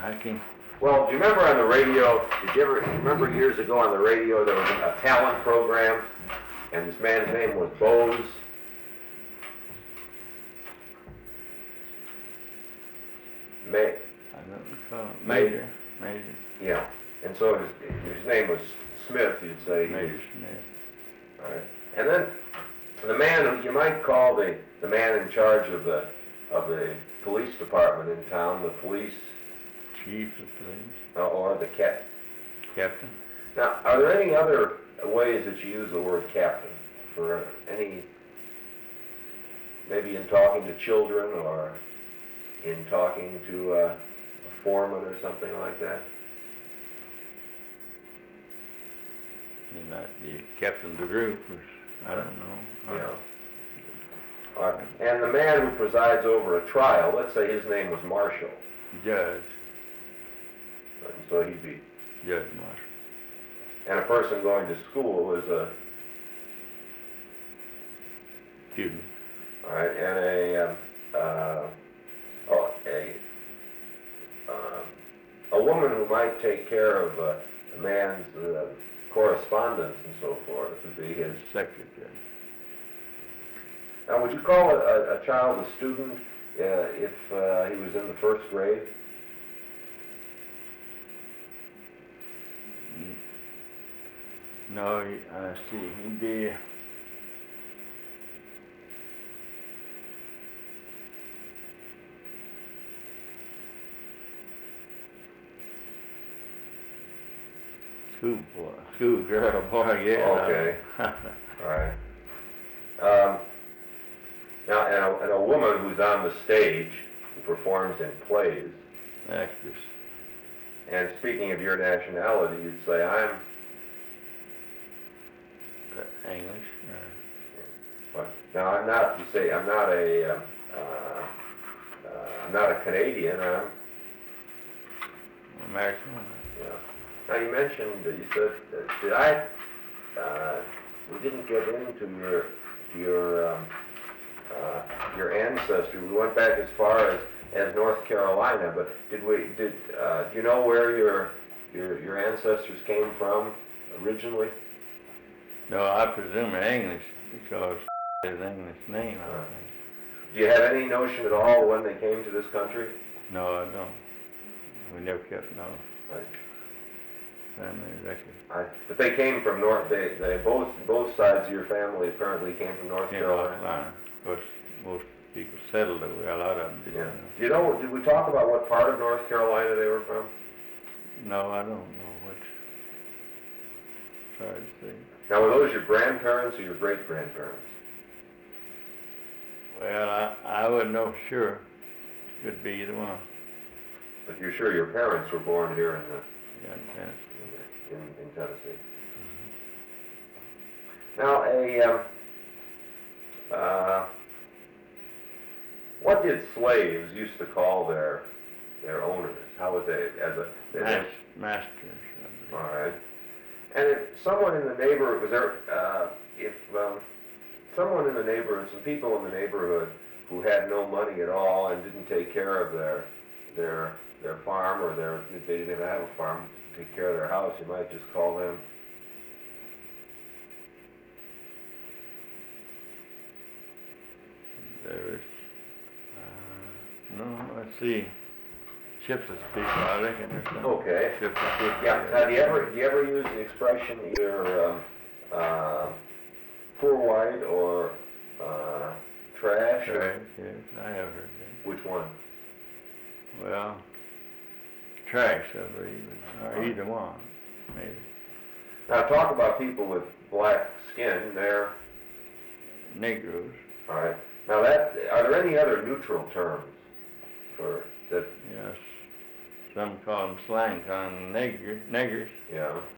I can. Well, do you remember on the radio, remember years ago on the radio there was a talent program, and this man's name was Bose? I don't recall. Major. Yeah, and so his name was Smith, you'd say. Major Smith. All right. And then the man who you might call the man in charge of the police department in town, the police Chief of police. or the Captain. Now, are there any other ways that you use the word captain for any, maybe in talking to children or in talking to a foreman or something like that? You might be captain of the group, or I don't know. Yeah. And the man who presides over a trial, let's say his name was Marshall. Judge. And so he'd be. Judge Marshall. And a person going to school is a student. All right, and a woman who might take care of a man's correspondence and so forth would be his secretary. Now, would you call a child a student if he was in the first grade? No, I see. He'd be school girl, boy, yeah. Okay. All right. Now, and a woman who's on the stage who performs in plays. Actress. And speaking of your nationality, you'd say I'm English. Now I'm not. You say I'm not a. I'm not a Canadian. I'm American. Yeah. Now you mentioned. You said. Did I? We didn't get into your ancestry. We went back as far as North Carolina, but do you know where your ancestors came from originally? No, I presume they're English because it's an English name, I think. Do you have any notion at all when they came to this country? No, I don't. We never kept no family record. But they came from North. They both sides of your family apparently came from North Carolina. Of course, most people settled over. A lot of them did. Yeah. Do you know? Did we talk about what part of North Carolina they were from? No, I don't know which. Sorry to say. Now, were those your grandparents or your great-grandparents? Well, I wouldn't know for sure. Could be either one. But you're sure your parents were born here in Tennessee. In Tennessee. Mm-hmm. Now, what did slaves used to call their owners? How would they, masters? All right. And if someone in the neighborhood, someone in the neighborhood, some people in the neighborhood who had no money at all and didn't take care of their farm, or if they didn't have a farm, take care of their house, you might just call them. There's, no, let's see. Ships of people, I reckon, or something. Okay. Ships of people. Yeah. Now, do you ever use the expression either poor white or trash? Trash, yes, I have heard that. Which one? Well, trash, I believe, or either one, maybe. Now, talk about people with black skin. They're Negroes. all right. Now, are there any other neutral terms for that? Yes. Some call them slang terms, niggers. Yeah.